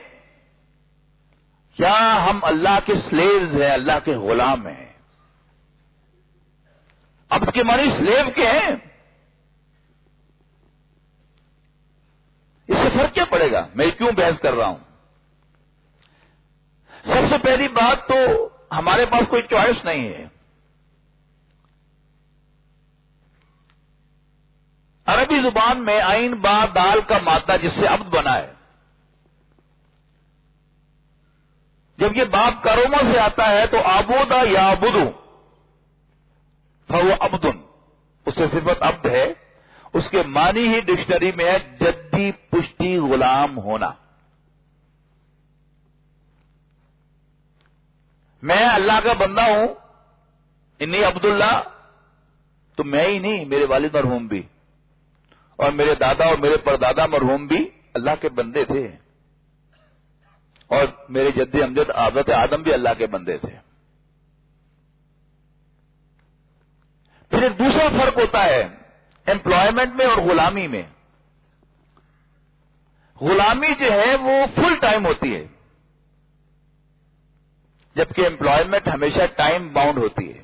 یا ہم اللہ کے سلیوز ہیں، اللہ کے غلام ہیں. اب اس کے معنی سلیو کے ہیں، اس سے فرق کیا پڑے گا؟ میں کیوں بحث کر رہا ہوں؟ سب سے پہلی بات تو ہمارے پاس کوئی چوائس نہیں ہے. عربی زبان میں عین با دال کا مادہ جس سے عبد بنا ہے، جب یہ باب کروما سے آتا ہے تو آبودا یا بدو فہو عبدن، اس سے صفت عبد ہے. اس کے معنی ہی ڈکشنری میں ہے جدی پشتی غلام ہونا. میں اللہ کا بندہ ہوں، انی عبداللہ، تو میں ہی نہیں، میرے والد مرحوم بھی اور میرے دادا اور میرے پردادا مرحوم بھی اللہ کے بندے تھے، اور میرے جد امجد حضرت آدم بھی اللہ کے بندے تھے. پھر ایک دوسرا فرق ہوتا ہے ایمپلائمنٹ میں اور غلامی میں. غلامی جو ہے وہ فل ٹائم ہوتی ہے، جبکہ امپلائمنٹ ہمیشہ ٹائم باؤنڈ ہوتی ہے.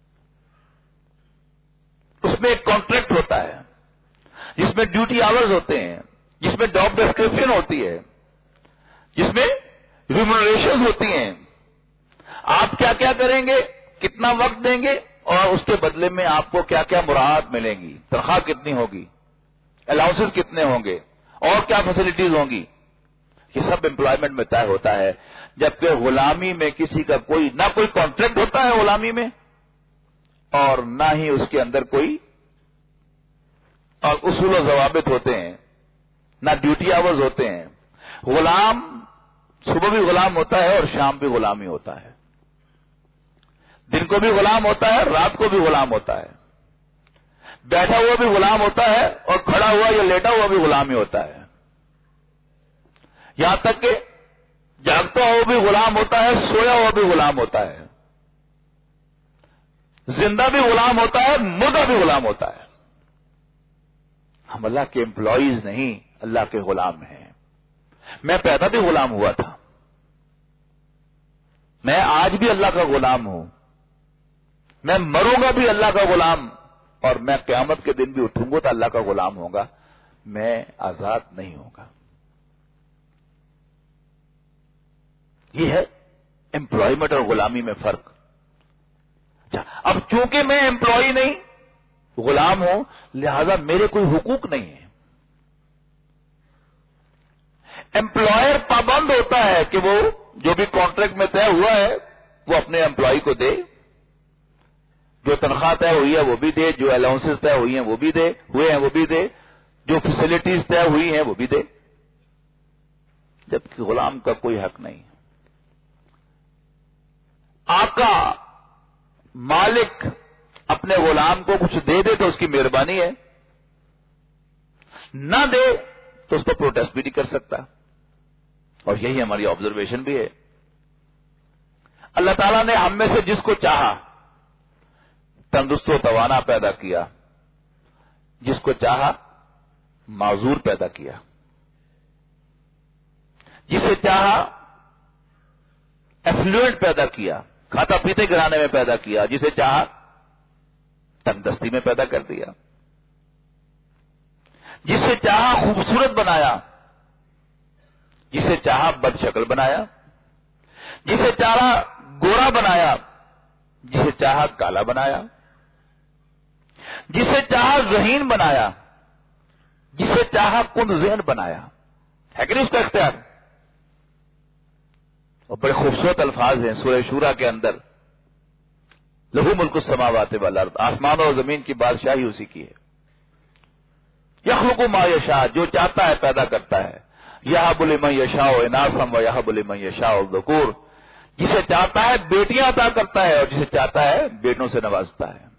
اس میں ایک کانٹریکٹ ہوتا ہے جس میں ڈیوٹی آورز ہوتے ہیں، جس میں جاب ڈسکرپشن ہوتی ہے، جس میں ریمونریشنز ہوتی ہیں. آپ کیا کیا کریں گے، کتنا وقت دیں گے، اور اس کے بدلے میں آپ کو کیا کیا مراعات ملیں گی، تنخواہ کتنی ہوگی، الاؤنسز کتنے ہوں گے، اور کیا فیسلٹیز ہوں گی، یہ سب امپلائمنٹ میں طے ہوتا ہے. جبکہ غلامی میں کسی کا نہ کوئی کانٹریکٹ ہوتا ہے غلامی میں، اور نہ ہی اس کے اندر کوئی اور اصول و ضوابط ہوتے ہیں، نہ ڈیوٹی آورز ہوتے ہیں. غلام صبح بھی غلام ہوتا ہے اور شام بھی غلام ہی ہوتا ہے، دن کو بھی غلام ہوتا ہے، رات کو بھی غلام ہوتا ہے، بیٹھا ہوا بھی غلام ہوتا ہے اور کھڑا ہوا یا لیٹا ہوا بھی غلام ہی ہوتا ہے. یہاں تک کہ جاگتا ہوا بھی غلام ہوتا ہے، سویا ہوا بھی غلام ہوتا ہے، زندہ بھی غلام ہوتا ہے، مردہ بھی غلام ہوتا ہے. ہم اللہ کے امپلائیز نہیں، اللہ کے غلام ہیں. میں پیدا بھی غلام ہوا تھا، میں آج بھی اللہ کا غلام ہوں، میں مروں گا بھی اللہ کا غلام، اور میں قیامت کے دن بھی اٹھوں گا تو اللہ کا غلام ہوں گا، میں آزاد نہیں ہوں گا. یہ ہے امپلائمنٹ اور غلامی میں فرق. اچھا، اب چونکہ میں امپلائی نہیں غلام ہوں، لہذا میرے کوئی حقوق نہیں ہے. امپلائر پابند ہوتا ہے کہ وہ جو بھی کانٹریکٹ میں طے ہوا ہے وہ اپنے امپلائی کو دے، جو تنخواہ طے ہوئی ہے وہ بھی دے، جو الاؤنسز طے ہوئی ہیں وہ بھی وہ بھی دے، جو فیسلٹیز طے ہوئی ہیں وہ بھی دے. جبکہ غلام کا کوئی حق نہیں. آقا مالک اپنے غلام کو کچھ دے دے تو اس کی مہربانی ہے، نہ دے تو اس پر پروٹیسٹ بھی نہیں کر سکتا. اور یہی ہماری آبزرویشن بھی ہے. اللہ تعالیٰ نے ہم میں سے جس کو چاہا تندرست و توانا پیدا کیا، جس کو چاہا معذور پیدا کیا، جسے چاہا ایفلوئنٹ پیدا کیا، کھاتا پیتے گھرانے میں پیدا کیا، جسے چاہا تنگ دستی میں پیدا کر دیا، جسے چاہا خوبصورت بنایا، جسے چاہا بد شکل بنایا، جسے چاہا گورا بنایا، جسے چاہا کالا بنایا، جسے چاہا ذہین بنایا، جسے چاہا کند ذہن بنایا. ہے کہ نہیں اس کا اختیار؟ اور بڑے خوبصورت الفاظ ہیں سورہ شورا کے اندر، لہو ملک السماوات والارض، آسمانوں اور زمین کی بادشاہی اسی کی ہے. یخلق ما یشاء، جو چاہتا ہے پیدا کرتا ہے. یہب لمن یشاء اناثا ویہب لمن یشاء الذکور، جسے چاہتا ہے بیٹیاں عطا کرتا ہے اور جسے چاہتا ہے بیٹوں سے نوازتا ہے.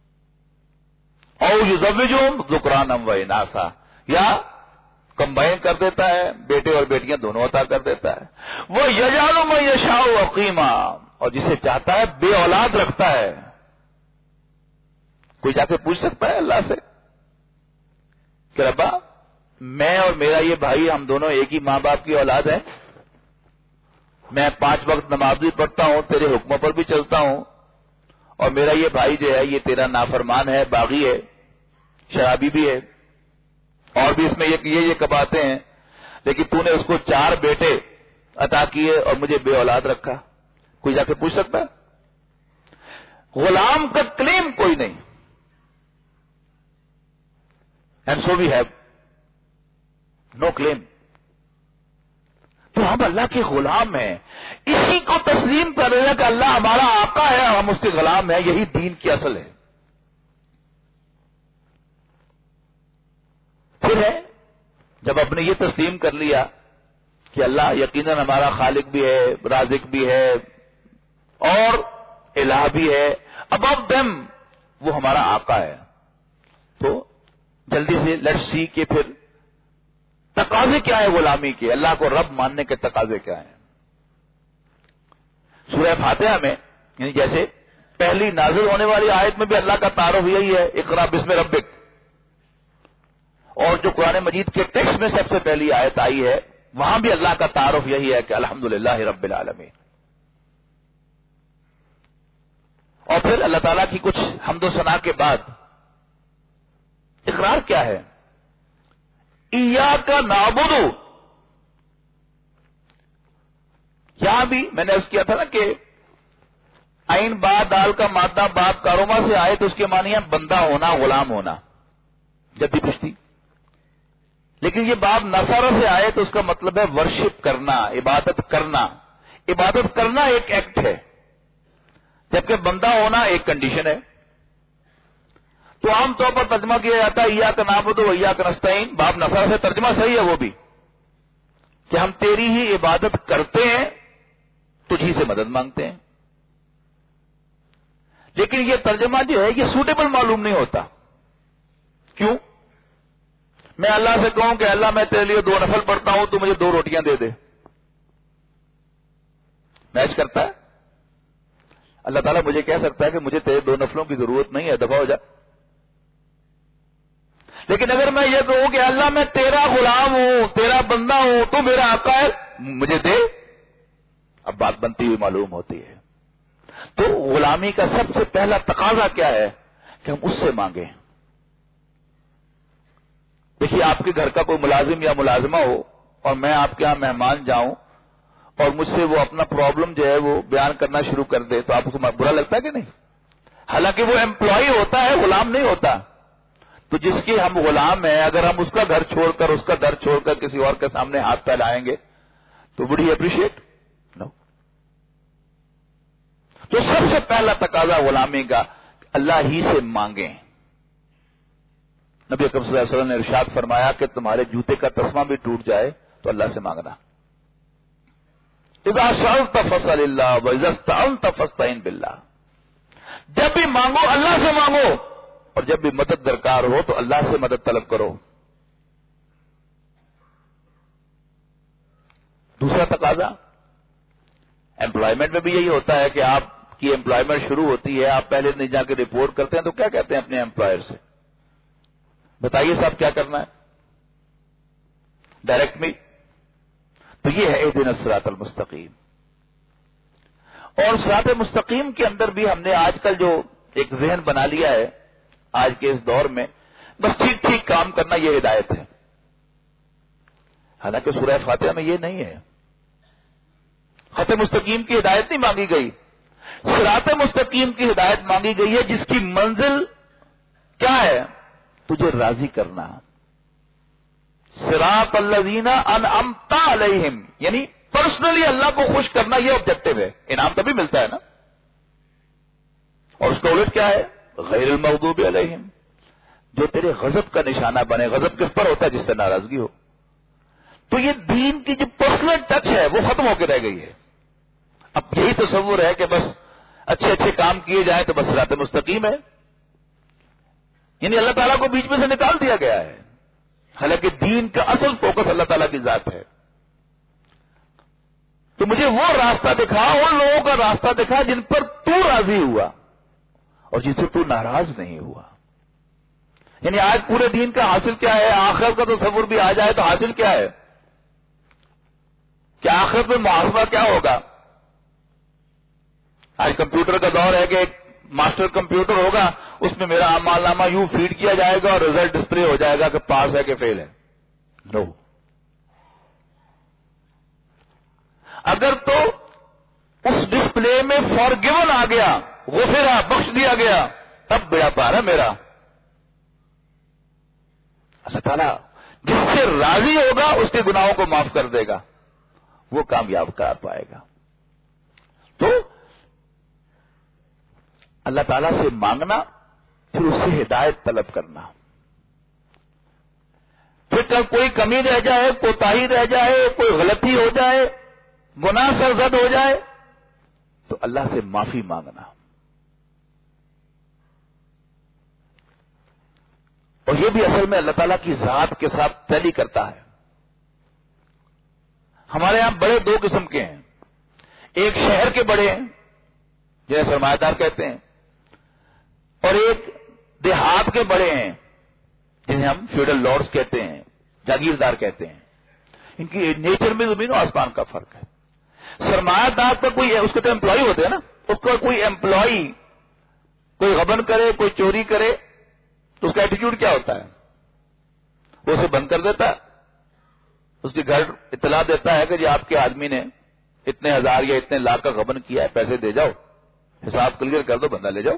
او یزوجہم ذکرانا و اناثا، یا کمبائن کر دیتا ہے، بیٹے اور بیٹیاں دونوں عطا کر دیتا ہے. وہ یجعل من یشاء عقیما، اور جسے چاہتا ہے بے اولاد رکھتا ہے. کوئی جا کے پوچھ سکتا ہے اللہ سے کہ ربا میں اور میرا یہ بھائی ہم دونوں ایک ہی ماں باپ کی اولاد ہیں، میں 5 وقت نماز بھی پڑھتا ہوں، تیرے حکموں پر بھی چلتا ہوں، اور میرا یہ بھائی جو ہے یہ تیرا نافرمان ہے، باغی ہے، شرابی بھی ہے، اور بھی اس میں یہ کباتے ہیں، لیکن تو نے اس کو 4 بیٹے عطا کیے اور مجھے بے اولاد رکھا. کوئی جا کے پوچھ سکتا ہے؟ غلام کا کلیم کوئی نہیں. And so we have no claim. تو ہم اللہ کے غلام ہیں، اسی کو تسلیم کر رہے ہیں کہ اللہ ہمارا آقا ہے اور ہم اس کے غلام ہیں. یہی دین کی اصل ہے. پھر ہے جب آپ نے یہ تسلیم کر لیا کہ اللہ یقیناً ہمارا خالق بھی ہے، رازق بھی ہے اور الہ بھی ہے، ابو دم وہ ہمارا آقا ہے، تو جلدی سے لیٹس سی کہ پھر تقاضے کیا ہے غلامی کے، اللہ کو رب ماننے کے تقاضے کیا ہیں. سورہ فاتحہ میں یعنی جیسے پہلی نازل ہونے والی آیت میں بھی اللہ کا تعارف یہی ہے، اقرا بسم ربک، اور جو قرآن مجید کے ٹیکسٹ میں سب سے پہلی آیت آئی ہے وہاں بھی اللہ کا تعارف یہی ہے کہ الحمدللہ رب العالمین. اور پھر اللہ تعالیٰ کی کچھ حمد و ثنا کے بعد اقرار کیا ہے؟ ایاک نعبد. یہاں بھی میں نے عرض کیا تھا نا کہ عین با دال کا مادہ باب کاروما سے آئے تو اس کے معنی ہے بندہ ہونا، غلام ہونا، جدی پشتی. لیکن یہ باب نصارہ سے آئے تو اس کا مطلب ہے ورشپ کرنا، عبادت کرنا. عبادت کرنا ایک ایکٹ ہے، جبکہ بندہ ہونا ایک کنڈیشن ہے. تو عام طور پر ترجمہ کیا جاتا ہے ایاک نعبد و ایاک نستعین. باب نصارہ سے ترجمہ صحیح ہے وہ بھی، کہ ہم تیری ہی عبادت کرتے ہیں، تجھی سے مدد مانگتے ہیں. لیکن یہ ترجمہ جو ہے یہ سوٹیبل معلوم نہیں ہوتا. کیوں؟ میں اللہ سے کہوں کہ اللہ میں تیرے لیے 2 نفل پڑھتا ہوں، تو مجھے 2 روٹیاں دے دے، میچ کرتا ہے؟ اللہ تعالیٰ مجھے کہہ سکتا ہے کہ مجھے تیرے 2 نفلوں کی ضرورت نہیں ہے، دفع ہو جا. لیکن اگر میں یہ کہوں کہ اللہ میں تیرا غلام ہوں، تیرا بندہ ہوں، تو میرا آقا ہے، مجھے دے، اب بات بنتی ہوئی معلوم ہوتی ہے. تو غلامی کا سب سے پہلا تقاضا کیا ہے؟ کہ ہم اس سے مانگیں. دیکھیے، آپ کے گھر کا کوئی ملازم یا ملازمہ ہو اور میں آپ کے یہاں مہمان جاؤں اور مجھ سے وہ اپنا پرابلم جو ہے وہ بیان کرنا شروع کر دے، تو آپ کو برا لگتا ہے کہ نہیں؟ حالانکہ وہ امپلائی ہوتا ہے، غلام نہیں ہوتا. تو جس کے ہم غلام ہیں، اگر ہم اس کا گھر چھوڑ کر، اس کا در چھوڑ کر کسی اور کے سامنے ہاتھ پھیلائیں گے تو وڈ ہی اپریشیٹ؟ نو. تو سب سے پہلا تقاضا غلامی کا اللہ ہی سے مانگیں. نبی اکرم صلی اللہ علیہ وسلم نے ارشاد فرمایا کہ تمہارے جوتے کا تسمہ بھی ٹوٹ جائے تو اللہ سے مانگنا. اذا سألت فاسأل اللہ واذا استعنت فاستعن باللہ. جب بھی مانگو اللہ سے مانگو، اور جب بھی مدد درکار ہو تو اللہ سے مدد طلب کرو. دوسرا تقاضا امپلائمنٹ میں بھی یہی ہوتا ہے کہ آپ کی امپلائمنٹ شروع ہوتی ہے، آپ پہلے نہیں جا کے رپورٹ کرتے ہیں تو کیا کہتے ہیں اپنے امپلائر سے؟ بتائیے صاحب کیا کرنا ہے؟ Direct me. تو یہ ہے اہدنا الصراط المستقیم. اور صراط مستقیم کے اندر بھی ہم نے آج کل جو ایک ذہن بنا لیا ہے آج کے اس دور میں، بس ٹھیک ٹھیک کام کرنا یہ ہدایت ہے. حالانکہ سورہ فاتحہ میں یہ نہیں ہے. خط مستقیم کی ہدایت نہیں مانگی گئی، صراط مستقیم کی ہدایت مانگی گئی ہے، جس کی منزل کیا ہے؟ تجھے راضی کرنا. صراط الذین انعمت علیہم، یعنی پرسنلی اللہ کو خوش کرنا، یہ آبجیکٹو ہے. انعام تبھی ملتا ہے نا. اور اس کا الٹ کیا ہے؟ غیر المغضوب علیہم، جو تیرے غضب کا نشانہ بنے. غضب کس پر ہوتا ہے؟ جس سے ناراضگی ہو. تو یہ دین کی جو پرسنل ٹچ ہے وہ ختم ہو کے رہ گئی ہے. اب یہی تصور ہے کہ بس اچھے اچھے کام کیے جائیں تو بس صراط مستقیم ہے، یعنی اللہ تعالیٰ کو بیچ میں سے نکال دیا گیا ہے. حالانکہ دین کا اصل فوکس اللہ تعالیٰ کی ذات ہے. تو مجھے وہ راستہ دکھا، ان لوگوں کا راستہ دکھا جن پر تو راضی ہوا اور جن سے تو ناراض نہیں ہوا. یعنی آج پورے دین کا حاصل کیا ہے؟ آخرت کا تصور بھی آ جائے تو حاصل کیا ہے؟ کہ آخرت میں محاسبہ کیا ہوگا؟ آج کمپیوٹر کا دور ہے کہ ایک ماسٹر کمپیوٹر ہوگا، اس میں میرا اعمال نامہ یوں فیڈ کیا جائے گا اور رزلٹ ڈسپلے ہو جائے گا کہ پاس ہے کہ فیل ہے. نو. اگر تو اس ڈسپلے میں فارگیون آ گیا، غفرہ، بخش دیا گیا، تب بیڑا پار ہے میرا. اللہ تعالیٰ جس سے راضی ہوگا اس کے گناہوں کو معاف کر دے گا، وہ کامیاب کر پائے گا. تو اللہ تعالیٰ سے مانگنا، پھر اس سے ہدایت طلب کرنا. پھر جب کوئی کمی رہ جائے، کوتاہی رہ جائے، کوئی غلطی ہو جائے، گناہ سرزد ہو جائے تو اللہ سے معافی مانگنا. اور یہ بھی اصل میں اللہ تعالیٰ کی ذات کے ساتھ ٹیلی کرتا ہے. ہمارے یہاں بڑے 2 قسم کے ہیں. ایک شہر کے بڑے ہیں جنہیں سرمایہ دار کہتے ہیں، اور ایک دیہات کے بڑے ہیں جنہیں ہم فیوڈل لارڈز کہتے ہیں، جاگیردار کہتے ہیں. ان کی نیچر میں زمین و آسمان کا فرق ہے. سرمایہ دار کا کوئی، اس کے تو امپلائی ہوتے ہیں نا، اس کا کوئی امپلائی کوئی غبن کرے، کوئی چوری کرے تو اس کا ایٹیٹیوڈ کیا ہوتا ہے؟ وہ اسے بند کر دیتا ہے، اس کے گھر اطلاع دیتا ہے کہ جی آپ کے آدمی نے اتنے ہزار یا اتنے لاکھ کا غبن کیا ہے، پیسے دے جاؤ. حساب کلیئر کر دو، بندہ لے جاؤ.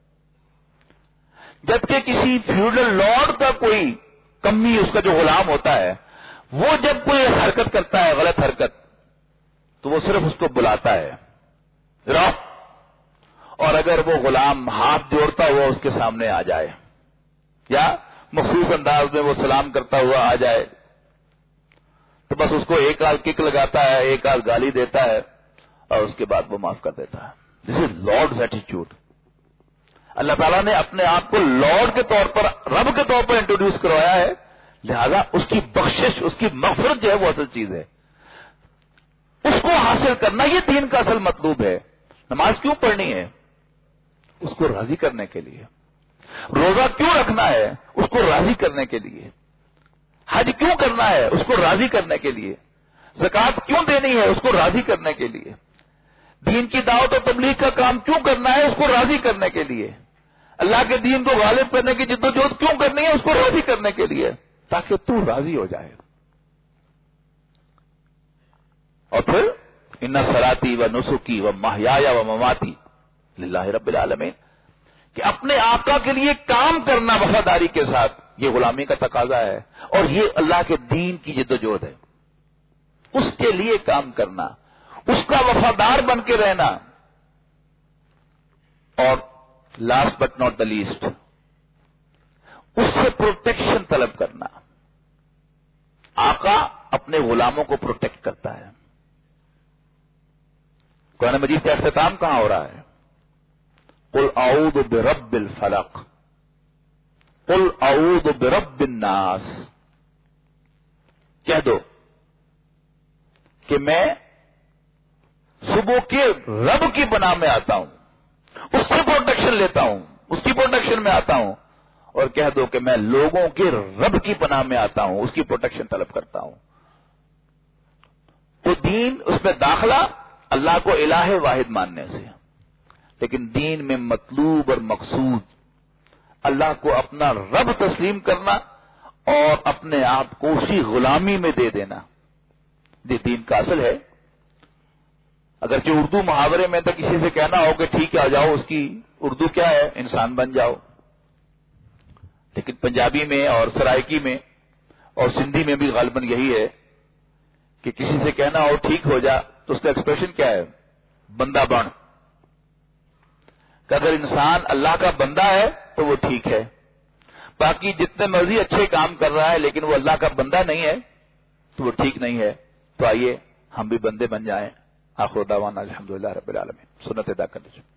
جبکہ کسی فیوڈل لارڈ کا کوئی کمی، اس کا جو غلام ہوتا ہے، وہ جب کوئی حرکت کرتا ہے، غلط حرکت، تو وہ صرف اس کو بلاتا ہے، رہو. اور اگر وہ غلام ہاتھ جوڑتا ہوا اس کے سامنے آ جائے یا مخصوص انداز میں وہ سلام کرتا ہوا آ جائے، تو بس اس کو ایک آدھ کک لگاتا ہے، ایک آدھ گالی دیتا ہے، اور اس کے بعد وہ معاف کر دیتا ہے. دس از لارڈز ایٹیٹیوڈ. اللہ تعالیٰ نے اپنے آپ کو لارڈ کے طور پر، رب کے طور پر انٹروڈیوس کروایا ہے، لہذا اس کی بخشش، اس کی مغفرت جو ہے وہ اصل چیز ہے. اس کو حاصل کرنا یہ دین کا اصل مطلوب ہے. نماز کیوں پڑھنی ہے؟ اس کو راضی کرنے کے لیے. روزہ کیوں رکھنا ہے؟ اس کو راضی کرنے کے لیے. حج کیوں کرنا ہے؟ اس کو راضی کرنے کے لیے. زکوٰۃ کیوں دینی ہے؟ اس کو راضی کرنے کے لیے. دین کی دعوت و تبلیغ کا کام کیوں کرنا ہے؟ اس کو راضی کرنے کے لیے. اللہ کے دین کو غالب کرنے کی جدوجہد کیوں کرنی ہے؟ اس کو راضی کرنے کے لیے، تاکہ تو راضی ہو جائے. اور پھر ان صلاتی و نسکی و محیایا و مماتی للہ رب العالمین، کہ اپنے آقا کے لیے کام کرنا وفاداری کے ساتھ، یہ غلامی کا تقاضا ہے، اور یہ اللہ کے دین کی جدوجہد ہے. اس کے لیے کام کرنا، اس کا وفادار بن کے رہنا. اور last but not the least, اس سے پروٹیکشن طلب کرنا. آقا اپنے غلاموں کو پروٹیکٹ کرتا ہے. قرآن مجید کا اختتام کہاں ہو رہا ہے؟ قل اعوذ برب الفلق، قل اعوذ برب الناس. کہہ دو کہ میں صبح کے رب کی پناہ میں آتا ہوں، اس سے پروٹیکشن لیتا ہوں، اس کی پروٹیکشن میں آتا ہوں. اور کہہ دو کہ میں لوگوں کے رب کی پناہ میں آتا ہوں، اس کی پروٹیکشن طلب کرتا ہوں. تو دین، اس میں داخلہ اللہ کو الہ واحد ماننے سے، لیکن دین میں مطلوب اور مقصود اللہ کو اپنا رب تسلیم کرنا اور اپنے آپ کو اسی غلامی میں دے دینا، یہ دین کا اصل ہے. اگرچہ اردو محاورے میں تو کسی سے کہنا ہو کہ ٹھیک ہے آ جاؤ، اس کی اردو کیا ہے؟ انسان بن جاؤ. لیکن پنجابی میں اور سرائکی میں اور سندھی میں بھی غالباً یہی ہے کہ کسی سے کہنا ہو ٹھیک ہو جا، تو اس کا ایکسپریشن کیا ہے؟ بندہ بن. کہ اگر انسان اللہ کا بندہ ہے تو وہ ٹھیک ہے، باقی جتنے مرضی اچھے کام کر رہا ہے لیکن وہ اللہ کا بندہ نہیں ہے تو وہ ٹھیک نہیں ہے. تو آئیے ہم بھی بندے بن جائیں. آخر دعوانا الحمدللہ رب العالمین. سنت ادا کر لیجیے.